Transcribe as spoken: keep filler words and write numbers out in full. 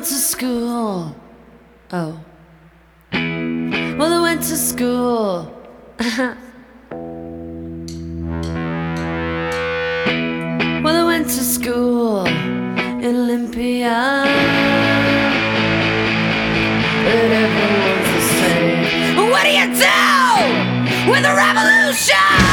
went to school. Oh. Well, I went to school. Well, I went to school in Olympia. But everyone's the same. What do you do with a revolution?